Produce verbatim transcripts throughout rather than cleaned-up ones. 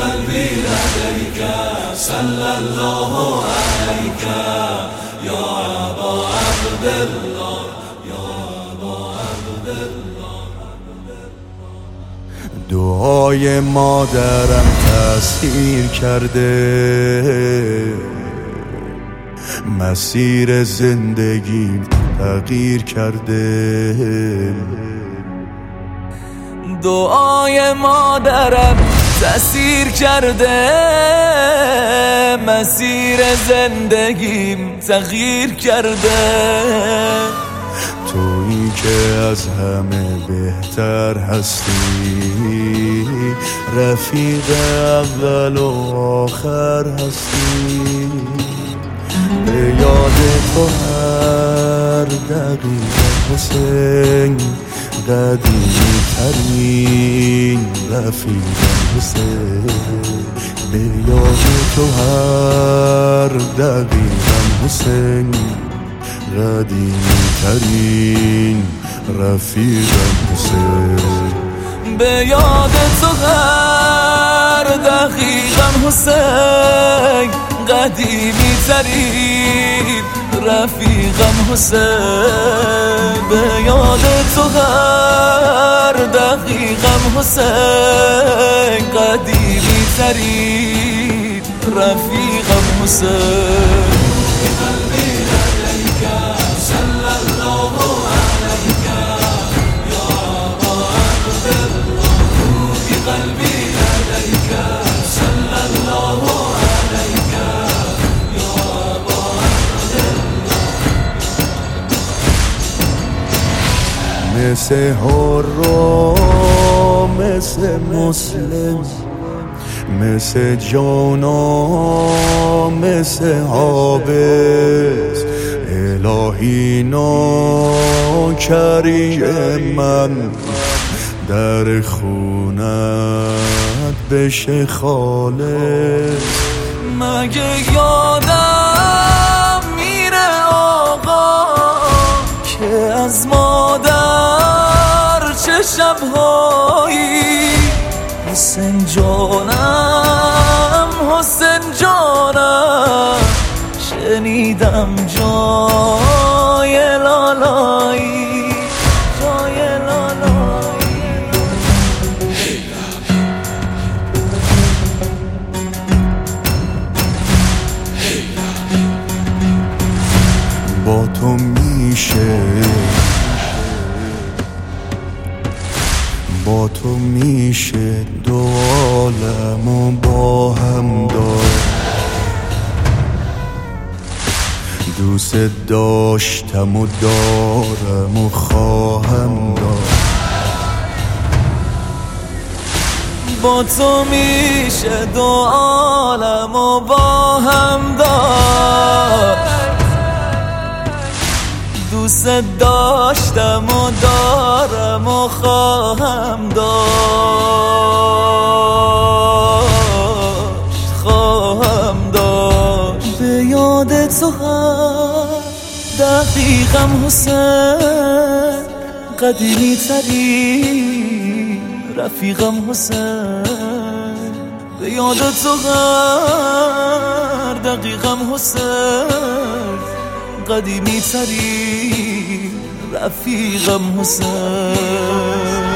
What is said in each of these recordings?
قلبي لديك صلى الله عليك يا أبا عبد الله يا أبا عبد الله. دعای مادرم تأثیر کرده، مسیر زندگیم تغییر کرده. دعای مادرم تأثیر کرده، مسیر زندگیم تغییر کرده. تویی که از همه بهتر هستی، رفیق اول و آخر هستی. به یاد تو هر دقیقه حسین، قدیمی ترین رفیقم حسین. به یاد تو هر دقیقم حسین، قدیمی ترین رفیقم حسین. به یاد تو هر دقیقم حسین، قدیمی ترین رفیقم حسین. به یاد تو هر دقیقم حسین، قدیمی ترین رفیقم حسین. مثل هرا، مثل مسلم، مثل جانا، مثل حابس. الهی ناکریم من در خونت بشه خالص. مگه یادم میره آقا که از مادر چه شبهایی. حسین جانم، حسین جانم، شنیدم جای لالایی، جای لالایی. با تو میشه، با تو میشه دو عالمو با هم داشت. دوست داشتم و دارم و خواهم داشت. با تو میشه دو عالمو با هم داشت. دوست داشتم و دارم و خواهم داشت، خواهم داشت. به یاد تو هر دقیقم حسین، قدیمی ترین رفیقم حسین. به یاد تو هر دقیقم حسین، قدیمی ترین رفیقم حسین.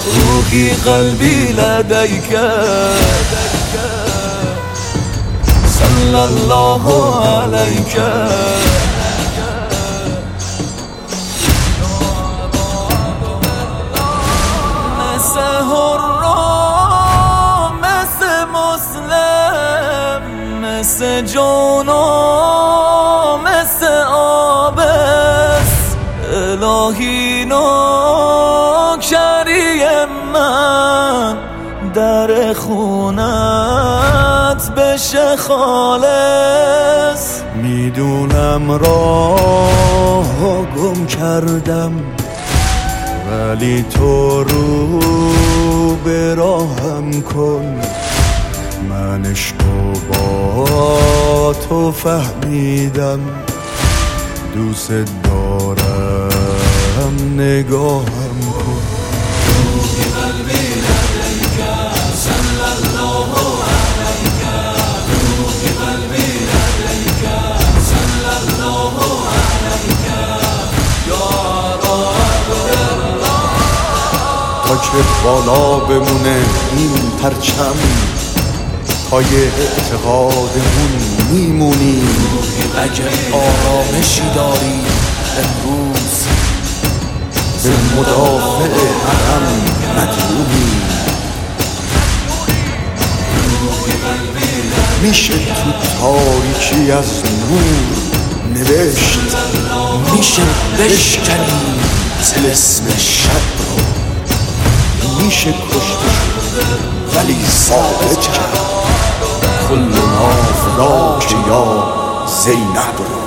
روحي قلبي لديك صلی الله علیک. مثل حرام، مثل مسلم، مثل جانم، مثل آبست. الهی نوکری من در خونت بشه خالص. میدونم راه گم کردم ولی تو رو به راهم کن. من اشتباه تو فهمیدم، دوست دارم نگاهم کن. روح قلبی لدیک صلی الله علیک. روح قلبی لدیک صلی الله علیک. یا ابا عبدالله. تا که بالا بمونه این پرچم، پای اعتقادمون میمونیم. اگه آرامشی داری امروز به مدافع حرم مدیونیم. میشه تو تاریکی از نور نوشت، میشه بشکنی طلسم شب رو. میشه کشتش ولی ثابت کرد کل ناف را که یا زینب رو.